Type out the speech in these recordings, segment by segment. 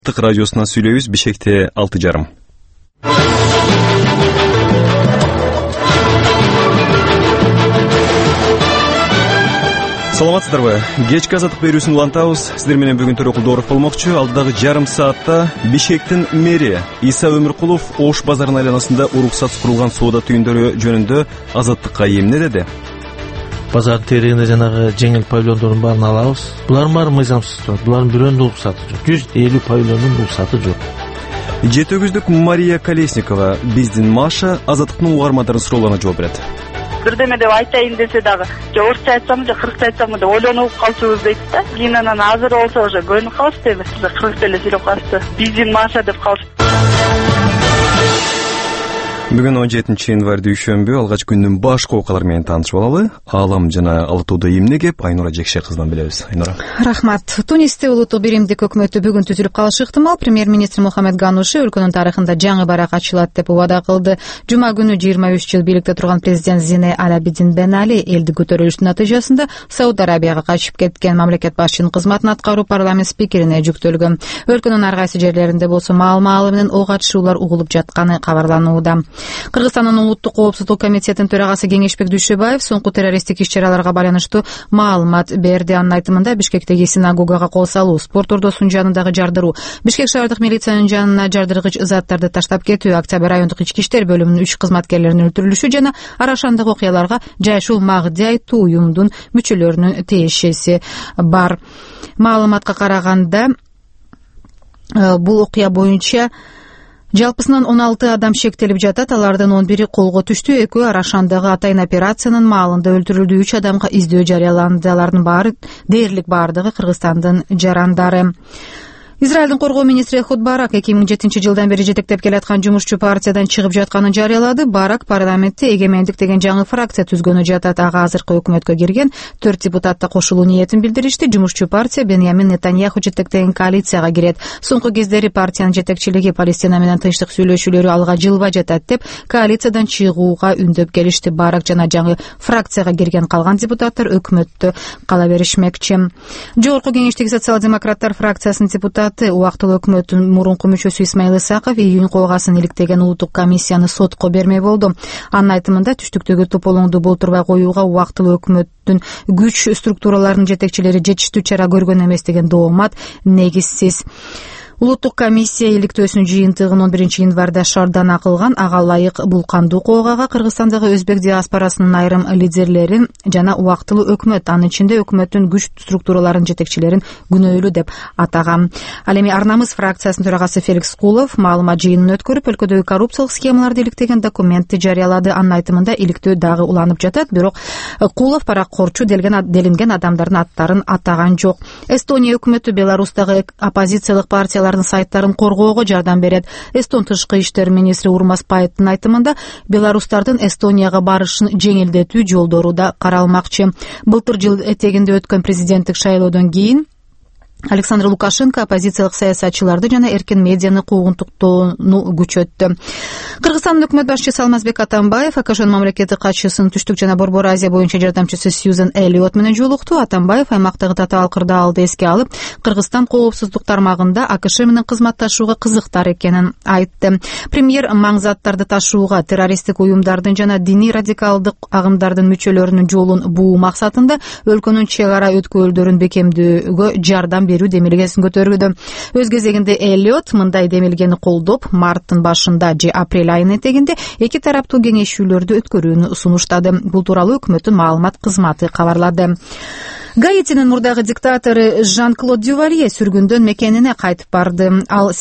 Тык радиосунан сүйлөйбүз. Бишкекте 6:30. Саламатсыздарбы? Кечки азаттык берүүсүн улантабыз. Сиздер менен бүгүн Төрөкул Дооров болмокчу. Алдыдагы жарым саатта Бишкектин мэри Иса Өмүркулов Ош базарынын айланасында уруксатсыз курулган соода түйүндөрү жөнүндө азаттыкка эмнеди? Базардын тегерегинде жанагы жеңил павильондордун баарын алабыз. Булардын баары мыйзамсыз турат. Булардын бирөөнүн уруксаты жок. 150 павильондун уруксаты жок. Жетөгүздүк Мария Колесникова, биздин Маша азаттыктын угармандарын суроолоруна жооп берет. Бирдеме деп айтайын десе дагы, же орусча айтсамбы, же кыргызча айтсамбы деп ойлонуп калчубуз дейт да. Кийин анан азыр болсо уже көнүп калышты эми. Кыргызча эле сүйлөп калышты. Биздин Маша деп калышты. Бүгүн 17 январь дүйшөмбү, алгач күндүн башкы окуялары менен таанышып алалы. Аалам жана Алтоодо эмне кеп, Айнура Жекше кызынан билебиз. Айнура. Рахмат. Тунисте улуттук биримдик өкмөтү бүгүн түзүлүп калышы ыктымал. Премьер-министр Мухаммед Гануши өлкөнүн тарыхында жаңы барак ачылат деп убада кылды. Жума күнү 23 жыл бийликте турган президент Зине Алабидин Бен Али элдик көтөрүлүштүн натыйжасында Сауд Арабияга качып кеткен. Мамлекет башчынын кызматын аткаруу парламент спикерине жүктөлгөн. Өлкөнүн ар кайсы жерлеринде болсо маал-маалы менен ок атышуулар угулуп жатканы кабарланууда. Кыргызстандын улуттук коопсуздук комитетинин төрагасы Кеңешбек Дүйшөбаев соңку террористтик иш-чараларга байланыштуу маалымат берди. Анын айтымында Бишкектеги синагогага кол салуу, спорт ордосунун жанындагы жардыруу, Бишкек шаардык милициянын жанына жардыргыч заттарды таштап кетүү, Октябрь райондук ички иштер бөлүмүнүн 3 кызматкерлеринин өлтүрүлүшү жана арашандагы окуяларга жайшыл Магди айтуу уюмдун мүчөлөрүнүн тиешеси бар. Маалыматка караганда бул окуя боюнча жалпысынан 16 адам шектелип жатат. Алардын 11-и колго түштү, 2 Арашандагы атайын операциянын маалында өлтүрүлдү, 3 адамга издөө жарыяланды. Алардын баары дээрлик бардыгы Кыргызстандын жарандары. Израилдин коргоо министри Эхуд Барак 2007 жылдан бери жетектеп келаткан жумушчу партиядан чыгып жатканын жарыялады. Барак парламентте эгемендик деген жаңы фракция түзгөнү жатат. Ага азыркы өкмөткө кирген 4 депутатта кошулуу ниетин билдиришти. Жумушчу партия Беньямин Нетаньяху жетектеген коалицияга кирет. Соңку кездери партиянын жетекчилиги Палестина менен тынчтык сүйлөшүүлөрү алга жылбай жатат деп коалициядан чыгууга үндөп келишти. Барак жана жаңы фракцияга кирген калган депутаттар өкмөттө кала беришмекчи. Жогорку кеңештеги социал-демократтар фракциясынын депутаты убактылуу өкмөттүн мурунку мүчөсү Исмаил Исаков июнь колгасын иликтеген улуттук комиссияны сотко бермей болду. Анын айтымында түштүктөгү тополоңду болтурбай коюуга убактылуу өкмөттүн күч структураларынын жетекчилери жетиштүү чара көргөн эмес деген доомат негизсиз. Улуттук комиссия иликтөөсүнүн жыйынтыгын 11 январда шаардана кылган. Ага ылайык бул кандуу окугага Кыргызстандагы өзбек диаспорасынын айрым лидерлерин жана убактылуу өкмөт, анын ичинде өкмөттүн күч структураларынын жетекчилерин күнөөлүү деп атаган. Ал эми Арнамыз фракциясынын төрагасы Феликс Кулов маалымат жыйынын өткөрүп, өлкөдөгү коррупциялык схемаларды иликтеген документти жарыялады. Анын айтымында иликтөө дагы уланып жатат, бирок Кулов паракорчу делинген адамдардын аттарын атаган жок. Эстония өкмөтү Беларустагы оппозициялык партиялар сайттарын коргоого жардам берет. Эстон тышкы иштер министри Урмас Пайыттын айтымында беларустардын Эстонияга барышын жеңилдетүү жолдору да каралмакчы. Былтыр жыл этегинде өткөн президенттик шайлоодон кийин Александр Лукашенко оппозициялык саясатчыларды жана эркин медианы куугунтуктоону күчөттү. Кыргызстандын өкмөт башчысы Алмазбек Атамбаев АКШнын мамлекеттик катчысын Түштүк жана Борбор Азия боюнча жардамчысы Сьюзен Эллиот менен жолукту. Атамбаев аймактагы татаал кырдаалды эске алып, Кыргызстан коопсуздук тармагында АКШ менен кызматташууга кызыктар экенин айтты. Премьер маңзаттарды ташууга, террористтик уюмдардын жана диний радикалдык агымдардын мүчөлөрүнүн жолун буу максатында өлкөнүн чек ара өткөлдөрүн бекемдөөгө жардам берүү демилгесин көтөрүүдө. Өз кезегинде Эллиот мындай демилгени колдоп, марттын башында же апрель айынын этегинде 2 тараптуу кеңешүүлөрдү өткөрүүнү сунуштады. Бул тууралуу өкмөттүн маалымат кызматы кабарлады. Гаитинин мурдагы диктатору Жан-Клод Дювалье сүргүндөн мекенине кайтып барды. Ал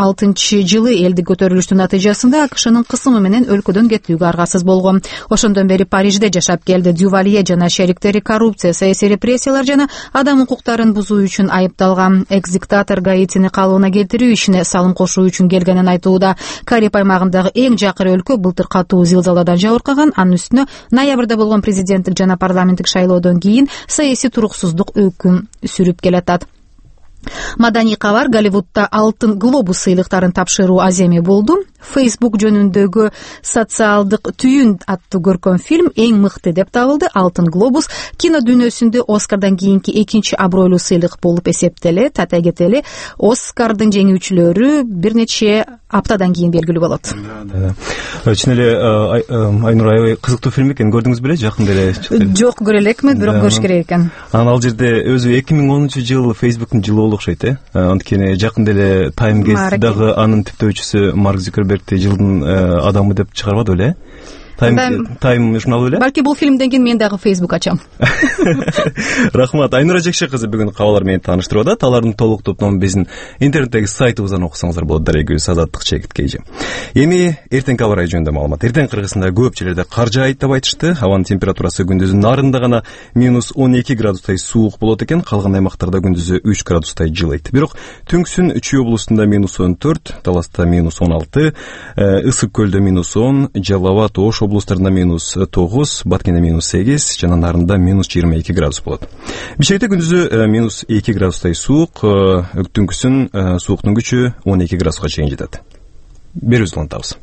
86-жылы элдик көтөрүлүштүн натыйжасында АКШнын кысымы менен өлкөдөн кетүүгө аргасыз болгон. Ошондон бери Парижде жашап келди. Дювалье жана шериктери коррупция, саясий репрессиялар жана адам укуктарын бузуу үчүн айыпталган. Экс-диктатор Гаитини калыбына келтирүү ишине салым кошуу үчүн келгенин айтууда. Кариб аймагындагы эң жакыр өлкө былтыр катуу зилзаладан жабыркаган. Анын үстүнө ноябрда болгон президенттик жана парламенттик шайлоодон кийин саясий туруксуздук өкүм сүрүп келатат. Маданий кабар Голливудда алтын глобус сыйлыктарын тапшыруу аземи болду. Facebook жөнүндөгү социалдык түйүн аттуу көркөм фильм эң мыкты деп табылды. Алтын глобус кино дүйнөсүндө Оскардан кийинки экинчи абройлуу сыйлык болуп эсептелет. Ата кетели, Оскардын жеңүүчүлөрү бир нече аптадан кийин белгилүү болот. Чын эле Айнур аябай кызыктуу фильм экен. Көрдүңүз беле? Жакында эле чыкты. Жок, көрө элекмин, бирок көрүш керек экен. Ал жерде өзү 2010-жыл Facebook'ун жылы болуп окшойт, Анткени жакында эле Time дагы анын типтөөчүсү Марк Зукербергти жылдын адамы деп чыгарбады беле? Time журналы беле? Балки бул фильмден кийин мен дагы Facebook ачам. Рахмат. Айнура Жекше кызы бүгүн кабарлар менен тааныштырып атат. Алардын толук топтомун биздин интернеттеги сайтыбыздан окусаңыздар болот. Дарегүз Азаттык Чекит KG. Эми эртең кабар ай жөнүндө маалымат. Эртең Кыргызстанда көп жерлерде кар жаайт деп айтышты. Абанын температурасы күндүзүн нарында гана -12 градустай суук болот экен. Калган аймактарда күндүзү 3 градустай жылыйт. Бирок түнкүсүн Чүй облусунда -14, Таласта -16, Ысык көлдө -10, Жалал абад, Ош облустарында -9, Баткенде -8, жана нарында -22 градус болот. Бишкекте күндүзү -2 градустай суук, түнкүсүн сууктун күчү 12 градуска чейин жетет. Берүүбүздү улантабыз.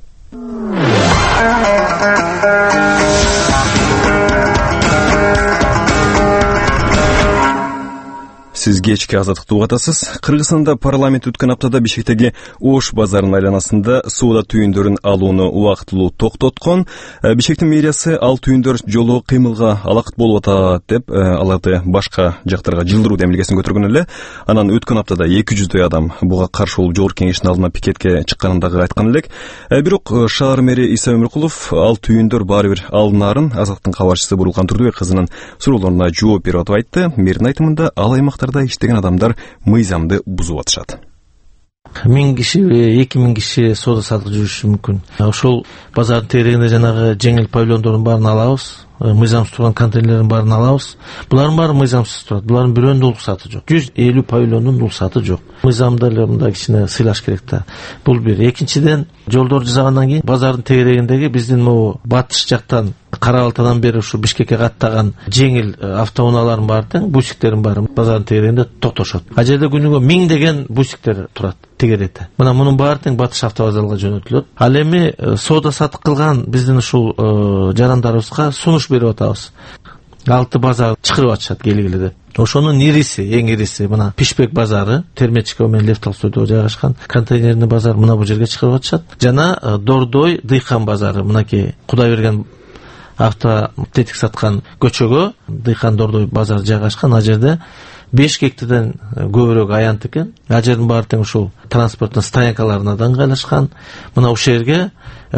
Сиз кечки азаттыкты угуп атасыз. Кыргызстанда парламент өткөн аптада Бишкектеги Ош базарынын айланасында соода түйүндөрүн алууну убактылуу токтоткон. Бишкектин мэриясы ал түйүндөр жолу кыймылга алакыт болуп атат деп аларды башка жактарга жылдыруу демилгесин көтөргөн эле. Анан өткөн аптада 200дөй адам буга каршы болуп жогорку кеңештин алдына пикетке чыкканын дагы айткан элек. Бирок шаар мэри Иса Өмүркулов ал түйүндөр баары бир алынаарын Азаттыктын кабарчысы Бурулкан Турдубек кызынын суроолоруна жооп берип атып айтты. Мэринин айтымында ал аймактарда иштеген адамдар мыйзамды бузуп атышат. 1000 киши, 2000 киши соода саттык жүрүшү мүмкүн. Ошол базардын тегерегинде жанагы жеңил павильондордун баарын алабыз. Мыйзамсыз турган контейнерлердин баарын алабыз. Булардын баары мыйзамсыз турат. Булардын бирөөнүн уруксаты жок. 150 павильондун уруксаты жок. Мыйзамды эле мындай кичине сыйлаш керек да. Бул бир. Экинчиден, жолдор жасагандан кийин базардын тегерегиндеги биздин могу батыш жактан Кара Балтадан бери ушу Бишкекке каттаган жеңил автоунаалардын баары тең, бусиктердин баары базардын тегерегинде токтошот. А жерде күнүгө 1000 деген бусиктер турат тегеретте. Мына мунун баары тең батыш автовокзалга жөнөтүлөт. Ал эми соода саттык кылган биздин ушул жарандарыбызга сунуш берип атабыз. 6 базар чыгарып атышат келгиле деп. Ошонун ириси, эң ириси мына Пишбек базары, Термечко менен Лев Толстойдо жайгашкан контейнерный базар мына бул жерге чыгарып атышат. Жана Дордой Дыйкан базары, мынакей Кудайберген автотетик саткан көчөгө Дыйкан Дордой базар жайгашкан. А жерде 5 гектардан көбүрөөк аянт экен. А жердин баары тең ушул транспорттун стоянкаларына да ыңгайлашкан. Мына ушул жерге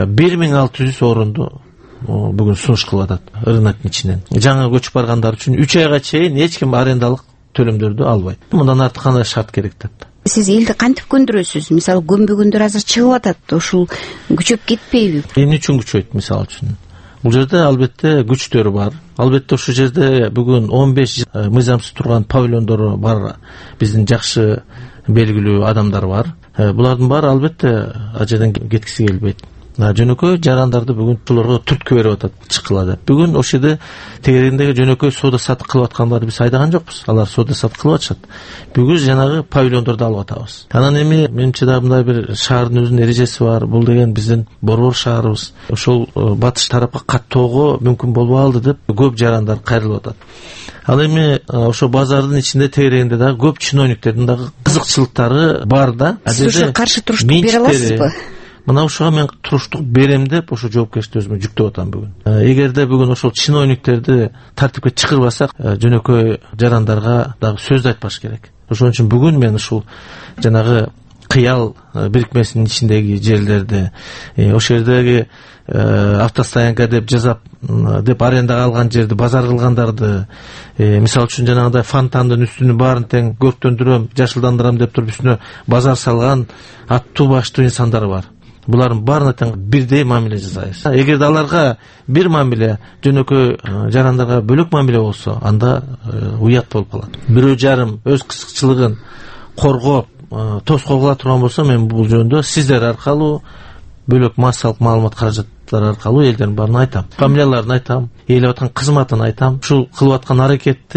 1600 орунду бүгүн сунуш кылып атат рыноктун ичинен. Жаңы көчүп баргандар үчүн 3 айга чейин эч ким арендалык төлөмдөрдү албайт. Мындан артык кандай шарт керек деп. Сиз элди кантип көндүрөсүз? Мисалы, көмбөгөндөр азыр чыгып атат, ушул күчөп кетпейби? Эмне үчүн күчөйт мисалы үчүн? Бул жерде албетте күчтөр бар. Албетте ушул жерде бүгүн 15 мыйзамсыз турган павильондор бар. Биздин жакшы белгилүү адамдар бар. Булардын баары албетте а жерден кеткиси келбейт. Жөнөкөй жарандарды бүгүн буларга түрткү берип атат чыккыла деп. Бүгүн ошол жерде тегерегиндеги жөнөкөй соода саттык кылып аткандарды биз айдаган жокпуз. Алар соода саттык кылып атышат. Бүгүн жанагы павильондорду алып атабыз. Анан эми менимче да мындай бир шаардын өзүнүн эрежеси бар. Бул деген биздин борбор шаарыбыз. Ошол батыш тарапка каттоого мүмкүн болбой калды деп көп жарандар кайрылып атат. Ал эми ошо базардын ичинде тегерегинде дагы көп чиновниктердин дагы кызыкчылыктары бар да. Сиз ошо каршы туруштук бере аласызбы? Мына ушуга мен туруштук берем деп ошо жоопкерчиликти өзүмө жүктөп атам бүгүн. Эгерде бүгүн ошол чиновниктерди тартипке чыгарбасак, жөнөкөй жарандарга дагы сөз айтпаш керек. Ошон үчүн бүгүн мен ушул жанагы кыял бирикмесинин ичиндеги жерлерди, ошол жердеги автостоянка деп жазап деп арендага алган жерди базар кылгандарды, мисалы үчүн жанагындай фонтандын үстүнүн баарын тең көрктөндүрөм, жашылдандырам деп туруп үстүнө базар салган аттуу баштуу инсандар бар. Булардын баарына тең бирдей мамиле жасайбыз. Эгерде аларга бир мамиле, жөнөкөй жарандарга бөлөк мамиле болсо, анда уят болуп калат. Бирөө жарым өз кызыкчылыгын коргоп, тоскоо кыла турган болсо, мен бул жөнүндө сиздер аркылуу бөлөк массалык маалымат каражаттары аркылуу элдердин баарына айтам. Фамилияларын айтам, ээлеп аткан кызматын айтам. Ушул кылып аткан аракетти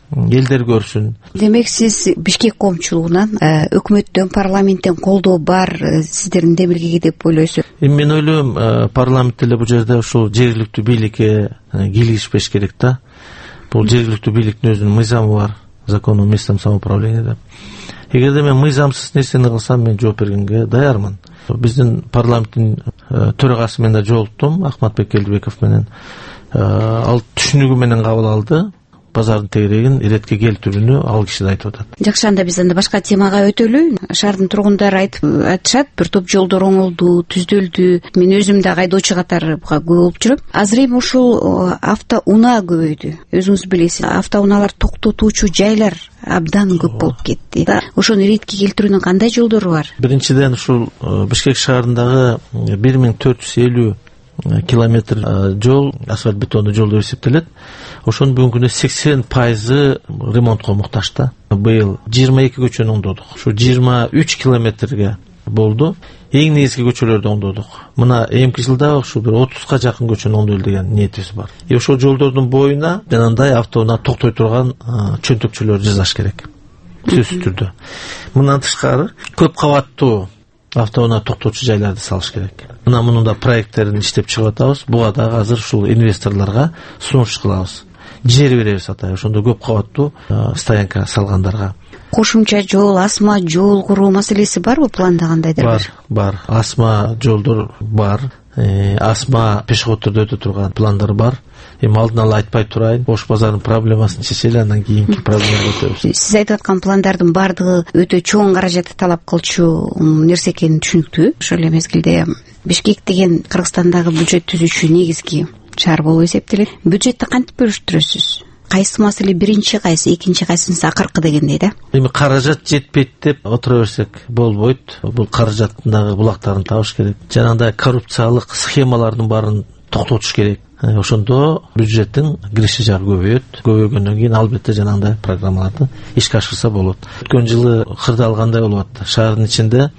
элдер көрсүн. Демек сиз Бишкек коомчулугунан өкмөттөн, парламенттен колдоо бар сиздердин демилгеге деп ойлойсуз? Мен ойлойм, парламент эле бул жерде ушул жергиликтүү бийликке кийлигишпеш керек да. Бул жергиликтүү бийликтин өзүнүн мыйзамы бар, закон о местном самоуправлении деп. Эгерде мен мыйзамсыз нерсени кылсам, мен жооп бергенге даярмын. Биздин парламенттин төрагасы менен да жолуктум, Ахматбек Келдибеков менен. Ал түшүнүгү менен кабыл алды. Базардын тегерегин иретке келтирүүнү ал киши да айтып атат. Жакшы, анда биз анда башка темага өтөлү. Шаардын тургундары айтышат, бир топ жолдор оңолду, түздөлдү. Мен өзүм да айдоочу катары көп болуп жүрөм. Азыр эми ушул автоунаа көбөйдү. Өзүңүз билесиз, автоунаалар токтотуучу жайлар абдан көп болуп кетти. Ошону иретке келтирүүнүн кандай жолдору бар? Биринчиден, ушул Бишкек шаарындагы 1450 километр жол асфальт бетондуу жол деп эсептелет. Ошонун бүгүнкү күндө 80% ремонтко муктаж да. Быйыл 22 көчөнү оңдодук. Ушу 23 километрге болду. Эң негизги көчөлөрдү оңдодук. Мына эмки жылда ушу бир 30га жакын көчөнү оңдойлу деген ниетибиз бар. Ошол жолдордун боюна жанагындай автоунаа токтой турган чөнтөкчөлөр жасаш керек. Сөзсүз түрдө. Мындан тышкары көп кабаттуу автоунаа токтоочу жайларды салыш керек. Мунун да проекттерин иштеп чыгып атабыз. Буга дагы азыр ушул инвесторлорго сунуш кылабыз. Жер беребиз атай. Ошондо көп кабаттуу стоянка салгандарга. Кошумча жол, асма жол куруу маселеси барбы пландагандайдыр? Бар. Асма жолдор бар. Асма пешеходдорду өтө турган пландар бар. Эми алдын ала айтпай турайын, Ош базарынын проблемасын чечели, андан кийинки проблемага өтөбүз. Сиз айтып аткан пландардын бардыгы өтө чоң каражатты талап кылчу нерсе экени түшүнүктүү. Ошол эле мезгилде Бишкек деген Кыргызстандагы бюджет түзүүчү негизги шаар болуп эсептелет. Бюджетти кантип бөлүштүрөсүз? Кайсы маселе биринчи, кайсы экинчи, кайсынысы акыркы дегендей да? Эми каражат жетпейт деп отура берсек болбойт. Бул каражаттын дагы булактарын табыш керек. Жанагындай коррупциялык схемалардын баарын токтотуш керек. Ошондо бюджеттин кириши жагы көбөйөт. Көбөйгөндөн кийин албетте жанагындай программаларды ишке ашырса болот. Өткөн жылы кырдаалгандай болуп атты. Шаардын ичинде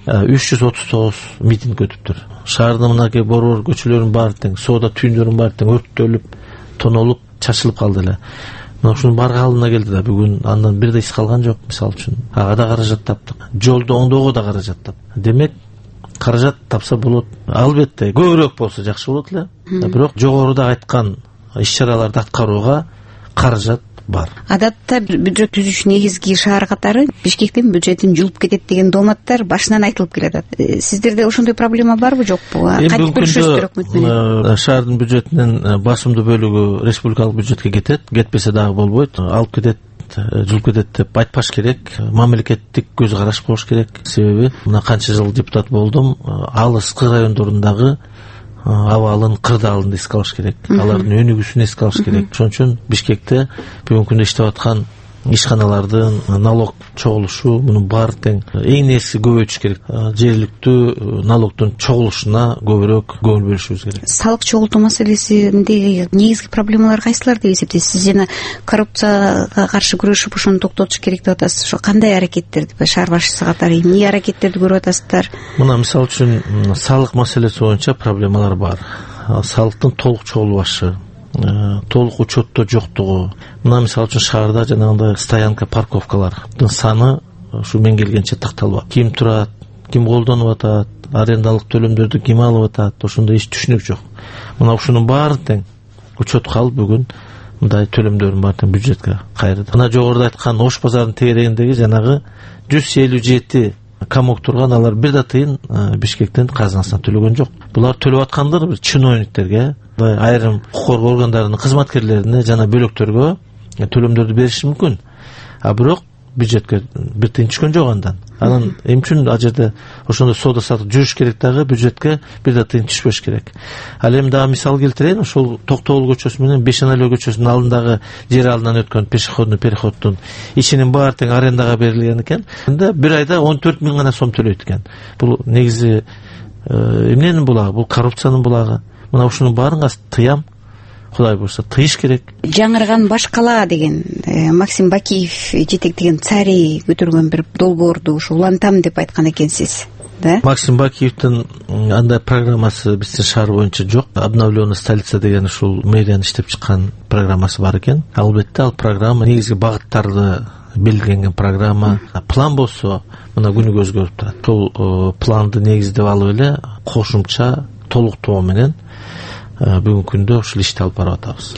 339 митинг өтүптүр. Шаардын мынакей борбор көчөлөрүнүн баары тең, соода түйүндөрүнүн баары тең өрттөлүп, тонолуп, чачылып калды эле. Мына ушунун баары калыбына келди да. Бүгүн андан бир да иш калган жок. Мисалы үчүн ага да каражат таптык. Жолду оңдоого да каражат таптык. Демек, каражат тапса болот. Албетте көбүрөөк болсо жакшы болот эле. Бирок жогоруда айткан иш-чараларды аткарууга каражат бар. Адатта бюджет түзүүчү негизги шаар катары Бишкектин бюджетин жулуп кетет деген дооматтар башынан айтылып келатат. Сиздерде ошондой проблема барбы, жокпу? Кантип бөлүшөсүздөр өкмөт менен? Шаардын бюджетинин басымдуу бөлүгү республикалык бюджетке кетет. Кетпесе дагы болбойт. Алып кетет, жулуп кетет деп айтпаш керек. Мамлекеттик көз караш болуш керек. Себеби мына канча жыл депутат болдум, алыс кыр райондорундагы абалын, кырдаалын эске алыш керек. Алардын өнүгүүсүн эске алыш керек. Ошон үчүн Бишкекте бүгүнкү күндө иштеп аткан ишканалардын налог чогулушу, мунун баары тең эң негизги көбөйтүш керек. Жергиликтүү налогдун чогулушуна көбүрөөк көңүл бөлүшүбүз керек. Салык чогултуу маселесиндеги негизги проблемалар кайсылар деп эсептейсиз? Сиз жана коррупцияга каршы күрөшүп ошону токтотуш керек деп атасыз. Ошо кандай аракеттерди шаар башчысы катары эмне аракеттерди көрүп атасыздар? Мына мисалы үчүн салык маселеси боюнча проблемалар бар. Салыктын толук чогулбашы, толук учетто жоктугу. Мына мисалы үчүн шаарда жанагындай стоянка, парковкалардын саны ушу мен келгенче такталбак. Ким турат, ким колдонуп атат, арендалык төлөмдөрдү ким алып атат, ошондой эч түшүнүк жок. Мына ушунун баары тең учетко алып бүгүн мындай төлөмдөрдүн баары тең бюджетке кайрылды. Мына жогоруда айткан Ош базарынын тегерегиндеги жанагы 157 камок турган, алар бир да тыйын Бишкектин казынасына төлөгөн жок. Булар төлөп аткандар бир чиновниктерге, айрым укук коргоо органдарынын кызматкерлерине жана бөлөктөргө төлөмдөрдү бериши мүмкүн. А бирок бюджетке бир тыйын түшкөн жок андан. Анан эмне үчүн ал жерде ошондой соода сатык жүрүш керек дагы, бюджетке бир да тыйын түшпөш керек. Ал эми дагы мисал келтирейин, ошол Токтогул көчөсү менен Бешеналөө көчөсүнүн алдындагы жер алдынан өткөн пешеходный переходдун ичинин баары тең арендага берилген экен. Бир айда 14 000 гана сом төлөйт экен. Бул негизи эмненин булагы? Бул коррупциянын булагы. Мына ушунун баарын тыям. Кудай буйрса тыйыш керек. Жаңырган башкала деген Максим Бакиев жетектеген царий көтөргөн бир долбоорду ушу улантам деп айткан экенсиз, да? Максим Бакиевдин андай программасы биздин шаар боюнча жок. Обновленная столица деген ушул мэриянын иштеп чыккан программасы бар экен. Албетте ал программа негизги багыттарды белгиленген программа. План болсо мына күнүгө өзгөрүп турат. Сол планды негиздеп алып эле кошумча толуктоо менен бүгүнкү күндө ушул ишти алып барып атабыз.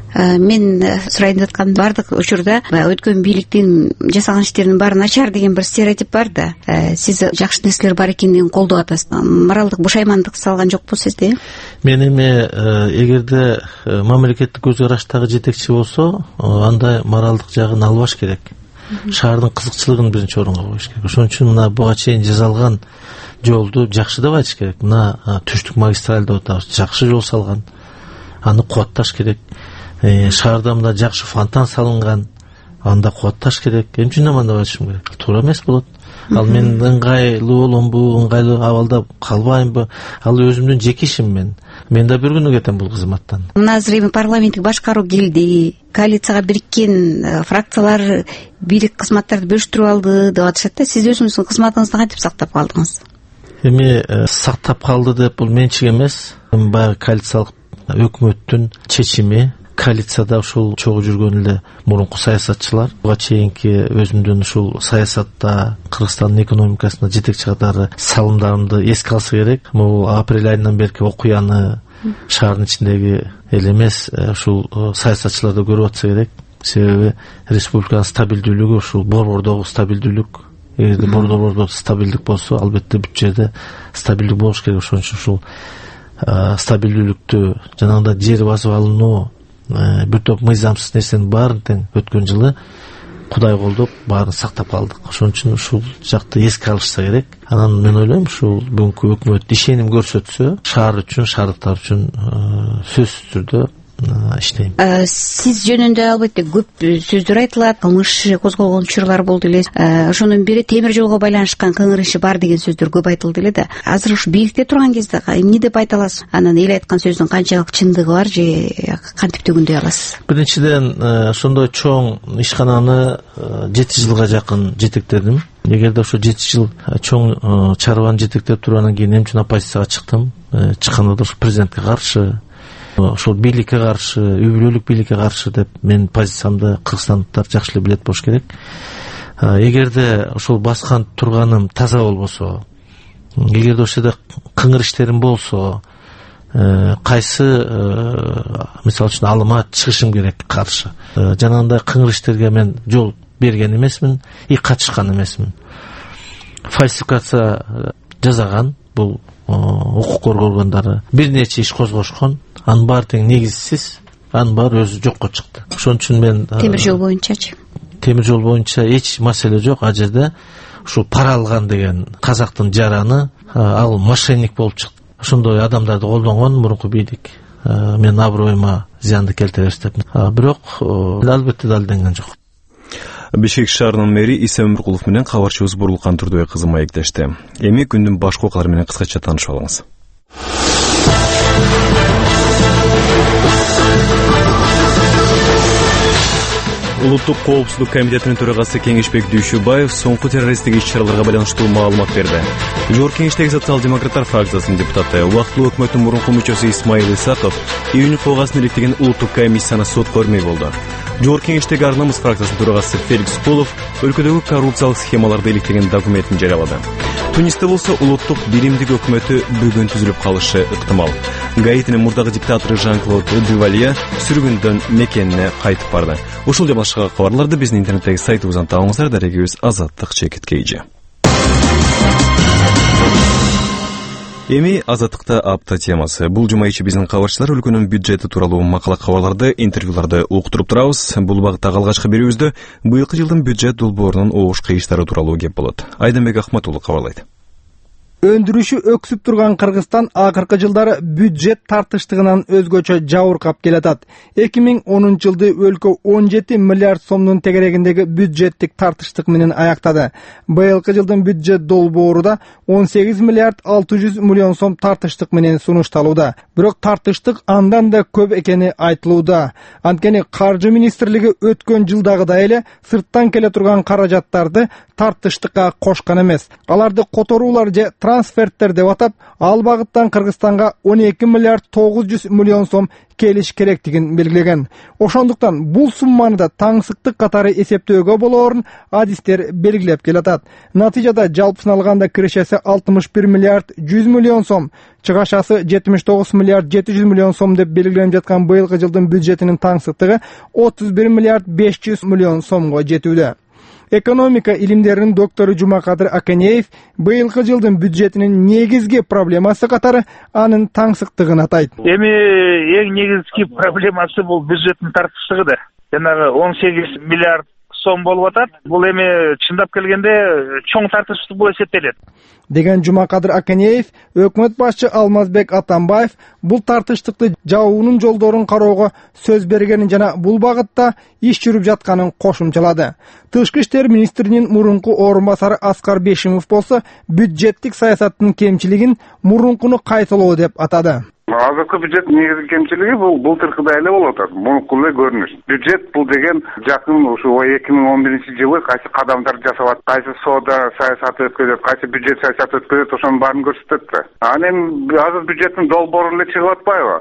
Мен сурайын деп аткан бардык учурда өткөн бийликтин жасаган иштеринин баары начар деген бир стереотип бар да. Сиз жакшы нерселер бар экенин колдоп атасыз. Моралдык бушаймандык салган жокпу сизде? Мен эми эгерде мамлекеттик көз караштагы жетекчи болсо, анда моралдык жагын албаш керек. Шаардын кызыкчылыгын биринчи орунга коюш керек. Ошон үчүн мына буга чейин жасалган жолду жакшы деп айтыш керек. Мына түштүк магистраль деп атабыз. Жакшы жол салган. Аны кубатташ керек. Шаарда мына жакшы фонтан салынган, анда кубатташ керек. Эмче наман деп айтышым керек? Туура эмес болот. Ал мен ыңгайлуу боломбу, ыңгайлуу абалда калбаймбы? Ал өзүмдүн жеке ишим мен. Мен да бир күнү кетем бул кызматтан. Мына азыр эми парламенттик башкаруу келди. Коалицияга бириккен фракциялар бийлик кызматтарды бөлүштүрүп алды деп атышат да. Сиз өзүңүздүн кызматыңызды кантип сактап калдыңыз? Эми сактап калды деп бул менчик эмес. Баягы коалициялык өкмөттүн чечими. Коалицияда ушул чогуу жүргөн эле мурунку саясатчылар. Буга чейинки өзүмдүн ушул саясатта Кыргызстандын экономикасына жетекчи катары салымдарымды эске алса керек. Бул апрель айынан берки окуяны шаардын ичиндеги эле эмес, ушул саясатчылар да көрүп атса керек. Себеби республиканын стабилдүүлүгү ушул борбордогу стабилдүүлүк. Эгерде борбордо стабилдик болсо, албетте бүт жерде стабилдик болуш керек. Ошон үчүн ушул стабилдүүлүктү жанагындай жер басып алынуу, бир топ мыйзамсыз нерсенин баарын тең өткөн жылы Кудай колдоп баарын сактап калдык. Ошон үчүн ушул жакты эске алышса керек. Анан мен ойлойм, ушул бүгүнкү өкмөт ишеним көрсөтсө, шаар үчүн, шаардыктар үчүн сөзсүз түрдө иштейм. Сиз жөнүндө албетте көп сөздөр айтылат, кылмыш козголгон учурлар болду эле. Ошонун бири темир жолго байланышкан кыңыр иши бар деген сөздөр көп айтылды эле да. Азыр ушу бийликте турган кезде эмне деп айта аласыз? Анан эл айткан сөздүн канчалык чындыгы бар же кантип төгүндөй аласыз? Биринчиден, ошондой чоң ишкананы 7 жылга жакын жетектедим. Эгерде ошо 7 жыл чоң чарбаны жетектеп тургандан кийин эмче оппозицияга чыктым. Чыкканда да президентке каршы, ошол бийликке каршы, үй бүлөлүк бийликке каршы деп менин позициямды кыргызстандыктар жакшы эле билет болуш керек. Эгерде ошол баскан турганым таза болбосо, эгерде ошол жерде кыңыр иштерим болсо, кайсы мисалы үчүн алыма чыгышым керек каршы. Жанагындай кыңыр иштерге мен жол берген эмесмин, катышкан эмесмин. Фальсификация жасаган бул укук коргоо органдары бир нече иш козгошкон, анын баары тең негизсиз, анын баары өзү жокко чыкты. Ошон үчүн мен темир жол боюнчачы? Темир жол боюнча эч маселе жок. А жерде ушул пара алган деген казактын жараны, ал мошенник болуп чыкты. Ошондой адамдарды колдонгон мурунку бийлик. Мен аброюма зыянды келтиребиз деп. Бирок албетте далилденген жок. Бишкек шаарынын мэри Иса Өмүркулов менен кабарчыбыз Буруулкан Турдубай кызы маектешти. Эми күндүн башка окуялары менен кыскача таанышып алыңыз. Улуттук коопсуздук комитетинин төрагасы Кеңешбек Дүйшүбаев соңку террористтик иш-чараларга байланыштуу маалымат берди. Жогорку Кеңештеги социал-демократтар фракциясынын депутаты, убактылуу өкмөттүн мурунку мүчөсү Исмаил Исаков июнь коогасын иликтеген улуттук комиссияны сотко бермей болду. Жогорку Кеңештеги Ар намыс фракциясынын төрагасы Феликс Кулов өлкөдөгү коррупциялык схемаларды иликтеген документин жарыялады. Тунисте болсо улуттук биримдик өкмөтү бүгүн түзүлүп калышы ыктымал. Гаитинин мурдагы диктатору Жан-Клод Дювалье сүргүндөн мекенине кайтып барды. Ушул же башка кабарларды биздин интернеттеги сайтыбыздан табыңыздар. Дарегибиз Азаттык ЧКТ. Эми Азаттыкта апта темасы. Бул жума ичи биздин кабарчылар өлкөнүн бюджети тууралуу макала кабарларды, интервьюларды уктуруп турабыз. Бул багыттагы алгачкы берүүбүздө быйылкы жылдын бюджет долбоорунун ош кыйыштары тууралуу кеп болот. Айданбек Ахматуллу кабарлайт. Өндүрүшү өксүп турган Кыргызстан акыркы жылдары бюджет тартыштыгынан өзгөчө жабыркап келатат. 2010 жылды өлкө 17 миллиард сомдун тегерегиндеги бюджеттик тартыштык менен аяктады. Быйылкы жылдын бюджет долбоору да 18 миллиард 600 миллион сом тартыштык менен сунушталууда. Бирок тартыштык андан да көп экени айтылууда. Анткени Каржы министрлиги өткөн жылдагыдай эле сырттан келе турган каражаттарды тартыштыкка кошкон эмес. Аларды которуулар же трансферттер деп атап, ал багыттан Кыргызстанга 12 миллиард 900 миллион сом келиш керектигин белгилеген. Ошондуктан бул сумманы да таңсыктык катары эсептөөгө болоорун адистер белгилеп келатат. Натыйжада жалпысын алганда киришеси 61 миллиард 100 миллион сом, чыгашасы 79 миллиард 700 миллион сом деп белгиленип жаткан быйылкы жылдын бюджетинин таңсыктыгы 31 миллиард 500 миллион сомго жетүүдө. Экономика илимдеринин доктору Жумакадыр Аканеев быйылкы жылдын бюджетинин негизги проблемасы катары анын таңсыктыгын атайт. Эми эң негизги проблемасы бул бюджеттин тартыштыгы да. Жанагы 18 миллиард сом болуп атат. Бул эми чындап келгенде чоң тартыштык болуп эсептелет. Деген Жумакадыр Аканеев, өкмөт башчы Алмазбек Атамбаев бул тартыштыкты жабуунун жолдорун кароого сөз бергенин жана бул багытта иш жүрүп жатканын кошумчалады. Тышкы иштер министринин мурунку орун басары Аскар Бешимов болсо бюджеттик саясаттын кемчилигин мурункуну кайталоо деп атады. Азыркы бюджет негизги кемчилиги бул былтыркыдай эле болуп атат. Мункул эле көрүнүш. Бюджет бул деген жакын ушу 2011-жылы кайсы кадамдар жасалат, кайсы соода саясаты өткөрүлөт, кайсы бюджет саясаты өткөрүлөт, ошонун баарын көрсөтөт да. Анан азыр бюджеттин долбоору эле чыгып атпайбы?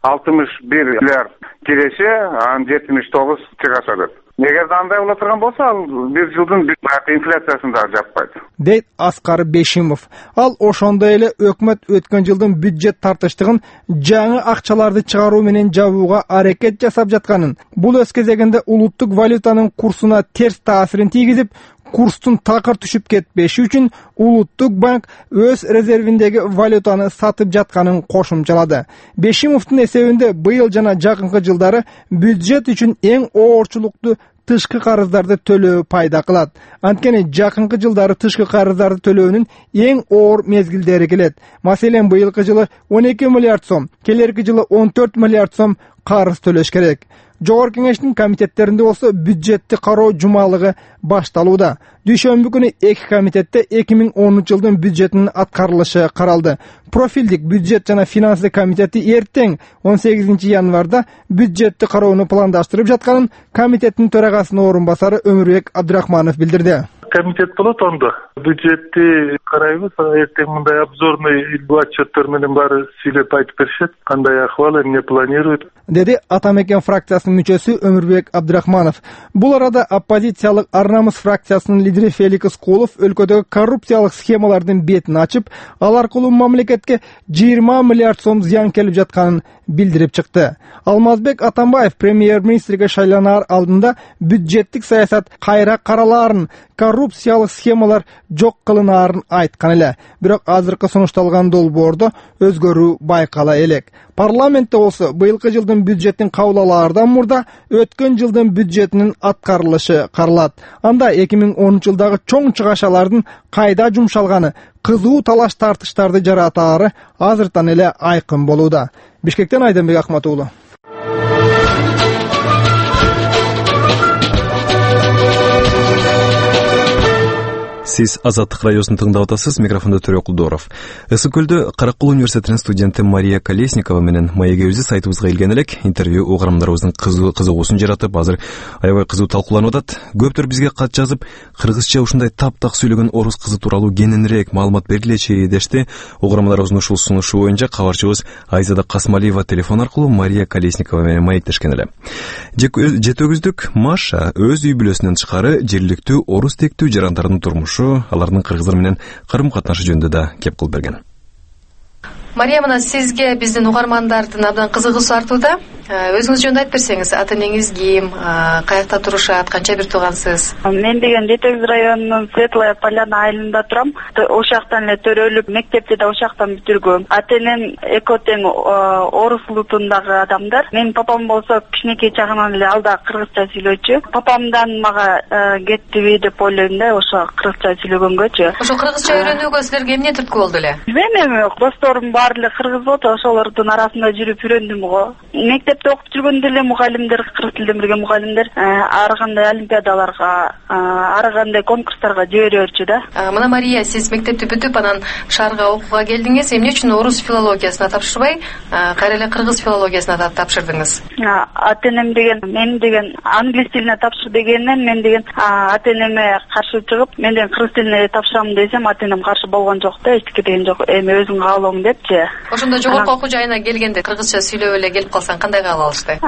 61 миллиард киреше, анан 79 чыгаша деп. Эгерде андай боло турган болсо, ал бир жылдын инфляциясын да жаппайт. Дейт Аскар Бешимов. Ал ошондой эле өкмөт өткөн жылдын бюджет тартыштыгын жаңы акчаларды чыгаруу менен жабууга аракет жасап жатканын, бул өз кезегинде улуттук валютанын курсуна терс таасирин тийгизип, курстун такыр түшүп кетпеши үчүн улуттук банк өз резервиндеги валютаны сатып жатканын кошумчалады. Бешимовдун эсебинде быйыл жана жакынкы жылдары бюджет үчүн эң оорчулуктуу тышкы карыздарды төлөө пайда кылат. Анткени жакынкы жылдары тышкы карыздарды төлөөнүн эң оор мезгилдери келет. Маселен, быйылкы жылы 12 миллиард сом, келерки жылы 14 миллиард сом карыз төлөш керек. Жогорку кеңештин комитеттеринде болсо бюджетти кароо жумалыгы башталууда. Дүйшөмбү күнү эки комитетте 2010 жылдын бюджетинин аткарылышы каралды. Профилдик бюджет жана финансы комитети эртең 18 январда бюджетти кароону пландаштырып жатканын комитеттин төрагасынын орун басары Өмүрбек Абдрахманов билдирди. Комитет болот ондо. Бюджетти карайбыз, эртең мындай обзорный отчеттер менен баары сүйлөп айтып беришет. Кандай акыбал, эмне планирует, деди Атамекен фракциясынын мүчөсү Өмүрбек Абдрахманов. Бул арада оппозициялык Арнамыз фракциясынын лидери Фелик Скулов өлкөдөгү коррупциялык схемалардын бетин ачып, ал аркылуу мамлекетке 20 миллиард сом зыян келип жатканын билдирип чыкты. Алмазбек Атамбаев премьер-министрге шайланаар алдында бюджеттик саясат кайра каралаарын, коррупциялык схемалар жок кылынаарын айткан эле. Бирок азыркы сунушталган долбоордо өзгөрүү байкала элек. Парламентте болсо быйылкы жылдын бюджеттин кабыл алаардан мурда өткөн жылдын бюджетинин аткарылышы каралат. Анда 2010 жылдагы чоң чыгашалардын кайда жумшалганы, кызуу талаш тартыштарды жаратаары азыртан эле айкын болууда. Бишкектен Айденбек Ахмат уулу. Сиз Азаттык радиосун тыңдап атасыз. Микрофондо Төрө Кулдоров. Ысык Көлдө Каракол университетинин студенти Мария Колесникова менен маегебиздин сайтыбызга келген элек. Интервью угарымдарыбыздын кызыгуусун жаратып, азыр аябай кызуу талкууланып атат. Көптөр бизге кат жазып, кыргызча ушундай таптак сүйлөгөн орус кызы тууралуу кененирээк маалымат бергилечи дешти. Угарымдарыбыздын ушул сунушу боюнча кабарчыбыз Айзада Касмалиева телефон аркылуу Мария Колесникова менен маектешкен эле. Жетөгүздүк Маша өз үй бүлөсүнөн тышкары жергиликтүү орус тектүү жарандардын турмушу, алардын кыргыздар менен карым катнашы жөнүндө да кеп кылып берген. Мария, мына сизге биздин угармандардын абдан кызыгуусу артууда. Өзүңүз жөнүндө айтып берсеңиз, аты энеңиз ким, каякта турушат, канча бир туугансыз? Мен деген Жетөгүз районунун Светлая Поляна айылында турам. Ошол жактан эле төрөлүп, мектепти да ошол жактан бүтүргөм. Ата энем экөө тең орус улутундагы адамдар. Менин папам болсо кичинекей чагынан эле алда кыргызча сүйлөчү. Папамдан мага кеттиби деп ойлойм да, ошо кыргызча сүйлөгөнгөчү. Ошо кыргызча үйрөнүүгө силерге эмне түрткү болду эле? Мен досторум баары эле кыргыз болот, ошолордун арасында жүрүп үйрөндүм го. Мектеп мектепте окуп жүргөндө эле мугалимдер, кыргыз тилинен билген мугалимдер ар кандай олимпиадаларга, ар кандай конкурстарга жибере берчү да. Мына Мария, сиз мектепти бүтүп, анан шаарга окууга келдиңиз. Эмне үчүн орус филологиясына тапшырбай, кайра эле кыргыз филологиясына тапшырдыңыз? Ата-энем деген, мен деген англис тилине тапшыр дегеннен, мен деген ата-энеме каршы чыгып, мен деген кыргыз тилине тапшырам десем, ата-энем каршы болгон жок да, эчтеке деген жок. Эми өзүң каалооң депчи. Ошондо жогорку окуу жайына келгенде кыргызча сүйлөп эле келип калсаң кандай кабыл алышты?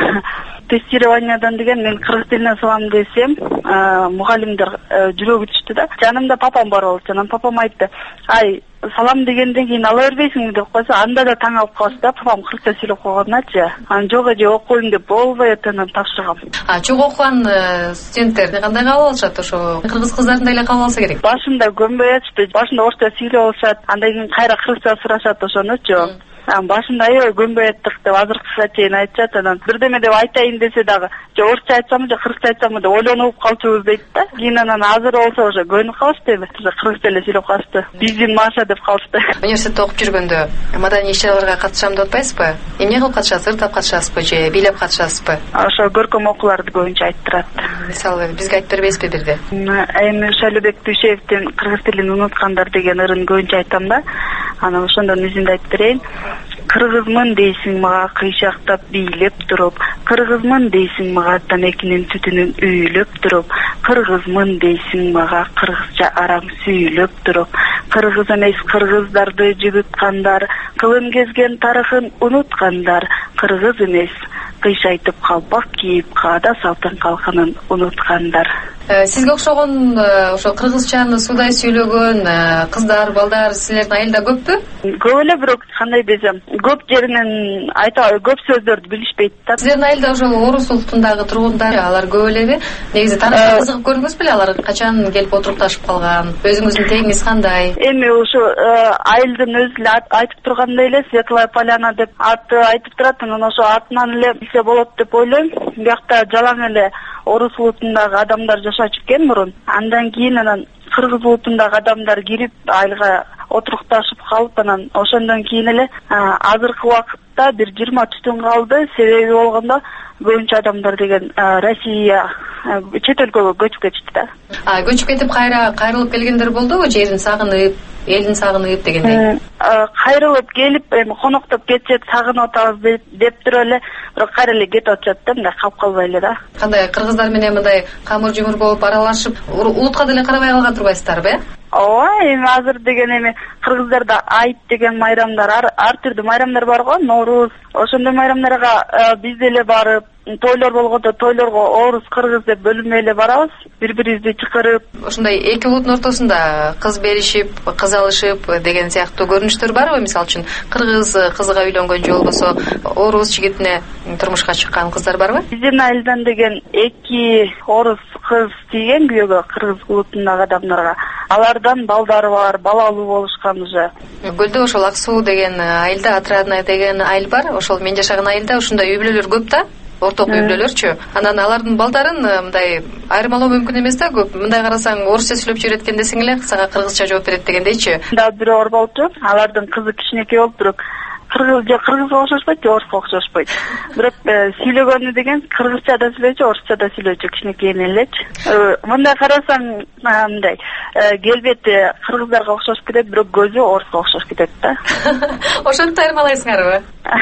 Тестированиядан деген мен кыргыз тилине салам десем, мугалимдер жүрөгү түштү да. Жанымда папам бар болчу. Анан папам айтты: "Ай, салам дегенден кийин ала бербейсиңби?" деп койсо, анда да таң алып калышты да, папам кыргызча сүйлөп койгонуначы. Анан жок эже окуйм деп болбой атынан тапшыргам. Жок окуган студенттер кандай кабыл алышат? Ошо кыргыз кыздарындай эле кабыл алса керек. Башында көнбөй атышты. Башында орусча сүйлөп алышат, андан кийин кайра кыргызча сурашат ошонучу. Башында аябай көнбөй аттык деп азыркыга чейин айтышат. Анан бирдеме деп айтайын десе дагы, же орусча айтсамбы, же кыргызча айтсамбы деп ойлонуп калчубуз дейт да. Кийин анан азыр болсо уже көнүп калышты эми. Кыргызча эле сүйлөп калышты. Биздин Маша деп калышты. Университетте окуп жүргөндө маданий иш-чараларга катышам деп атпайсызбы? Эмне кылып катышасыз? Ырдап катышасызбы же бийлеп катышасызбы? Ошо көркөм окууларды көбүнчө айттырат. Мисалы бизге айтып бербейсизби бирде? Эми Шалыбек Дүйшеевдин Кыргыз тилин унуткандар деген ырын көбүнчө айтам да. Анан ошондон изинде айтып берейин. Кыргызмын дейсиң мага кыйшактап бийлеп туруп, кыргызмын дейсиң мага тамекинин түтүнүн үйлөп туруп, кыргызмын дейсиң мага кыргызча араң сүйүлөп туруп, кыргыз эмес кыргыздарды жыгыткандар, кылым кезген тарыхын унуткандар, кыргыз эмес кыйшайтып калпак кийип каада салтын калкынын унуткандар. Сизге окшогон ошо кыргызчаны суудай сүйлөгөн кыздар, балдар силердин айылда көппү? Көп эле, бирок кандай десем, көп жеринен көп сөздөрдү билишпейт да. Силердин айылда ошо орус улутундагы тургундар, алар көп элеби? Негизи тарыхка кызыгып көрдүңүз беле? Алар качан келип отурукташып калган? Өзүңүздүн тегиңиз кандай? Эми ошо айылдын өзү эле айтып тургандай эле, Светлая Поляна деп аты айтып турат. Анан ошо атынан эле билсе болот деп ойлойм. Биякта жалаң эле орус улутундагы адамдар жашачу экен мурун. Андан кийин анан кыргыз улутундагы адамдар кирип айылга отурукташып калып, анан ошондон кийин эле азыркы убакытта бир 20 түтүн калды. Себеби болгондо көбүнчө адамдар деген Россия чет өлкөгө көчүп кетишти да. Көчүп кетип кайрылып келгендер болдубу? Жерин сагынып, элин сагынып дегендей. Кайрылып келип, эми коноктоп кетсек сагынып атабыз деп туруп эле, бирок кайра эле кетип атышат да, мындай калып калбай эле да. Кандай кыргыздар менен мындай камыр-жумур болуп аралашып, улутка деле карабай калган турбайсыздарбы? Ооба, эми азыр деген эми кыргыздарда айт деген майрамдар, ар түрдүү майрамдар бар го, Норуз. Ошондой майрамдарга биз деле барып, тойлор болгондо тойлорго орус, кыргыз деп бөлүнмөй эле барабыз, бири-бирибизди чакырып. Ошондой эки улуттун ортосунда кыз беришип, кыз алышып деген сыяктуу көрүнүштөр барбы? Мисалы үчүн кыргыз кызга үйлөнгөн же болбосо орус жигитине турмушка чыккан кыздар барбы? Биздин айылдан деген эки орус кыз тийген күйөөгө, кыргыз улутундагы адамдарга. Алардан балдары бар, балалуу болушкан уже. Көлдө ошол Ак суу деген айылда, Отрадная деген айыл бар. Ошол мен жашаган айылда ушундай үй бүлөлөр көп да. Орток үй бүлөлөрчү. Анан алардын балдарын мындай айырмалоо мүмкүн эмес да, көп. Мындай карасаң орусча сүйлөп жүрөт экен десең эле, сага кыргызча жооп берет дегендейчи. Да, бирөө болчу. Алардын кызы кичинекей болуп, бирок кыргызга окшошпойт, же оруско окшошпойт. Бирок сүйлөгөнү деген кыргызча да сүйлөчү, орусча да сүйлөчү, кичинекейинен элечи. Мындай карасаң, мындай келбети кыргыздарга окшош кетет, бирок көзү оруско окшош кетет да. Ошентип айырмалайсыңарбы?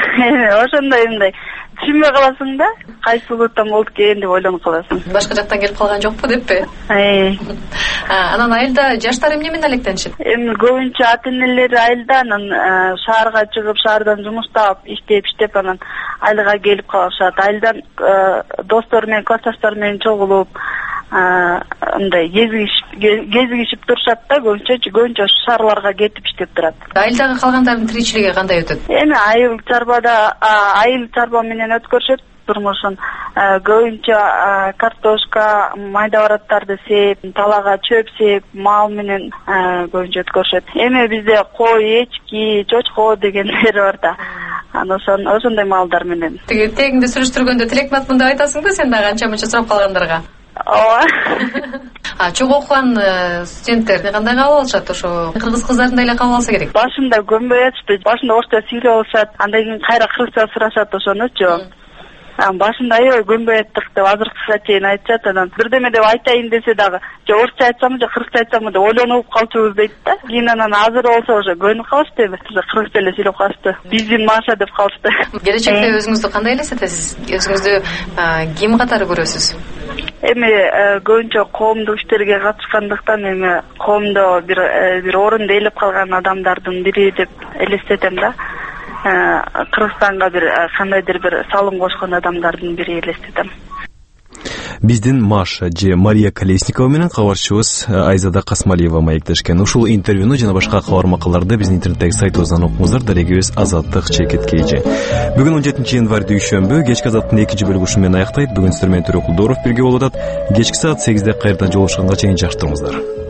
Ошондой мындай түшүнбөй каласың да, кайсы улуттан болду экен деп ойлонуп каласың. Башка жактан келип калган жокпу деппи? Анан айылда жаштар эмне менен алектенишет? Эми көбүнчө ата-энелери айылда, анан шаарга чыгып, шаардан жумуш таап, иштеп, анан айылга келип калышат. Айылдан достор менен, классташтар менен чогулуп, мындай кезигишип турушат да, көбүнчө шаарларга кетип иштеп турат. Айылдагы калгандардын тиричилиги кандай өтөт? Эми айыл чарба менен өткөрүшөт турмушун. Көбүнчө картошка, майда бараттарды сеп, талага чөп сеп, мал менен көбүнчө өткөрүшөт. Эми бизде кой, эчки, чочко дегендер бар да. Анан ошондой малдар менен. Тиги тегиңди сүрүштүргөндө тилекматмын деп айтасыңбы сен дагы анча-мынча сурап калгандарга? Ооба. Чоң окуган студенттер кандай кабыл алышат? Ошо кыргыз кыздарындай эле кабыл алса керек. Башында көнбөй атышты. Башында орусча сүйлөп алышат, андан кийин кайра кыргызча сурашат ошонучу. башында аябай көнбөй аттык деп азыркыга чейин айтышат. Анан бирдеме деп айтайын десе дагы, же орусча айтсамбы, же кыргызча айтсамбы деп ойлонуп калчубуз дейт да. Кийин анан азыр болсо уже көнүп калышты, кыргызча эле сүйлөп калышты. Биздин Маша деп калышты. Келечекте өзүңүздү кандай элестетесиз? Өзүңүздү ким катары көрөсүз? Эми көбүнчө коомдук иштерге катышкандыктан эми коомдо бир орунду ээлеп калган адамдардын бири деп элестетем да. Кыргызстанга бир кандайдыр бир салым кошкон адамдардын бири элестетем. Биздин Маша же Мария Колесникова менен кабарчыбыз Айзада Касмалиева маектешкен. Ушул интервьюну жана башка кабар макалларды биздин интернеттеги сайтыбыздан окуңуздар. Дарегибиз Азаттык Чекет Кейжи. Бүгүн 17 январь дүйшөмбү, кечки Азаттын 2-чи бөлүгү ушу менен аяктайт. Бүгүн сиздер менен Төрөкул Дооров бирге болуп атат. Кечки саат 8-де кайрадан жолугушканга чейин жакшы туруңуздар.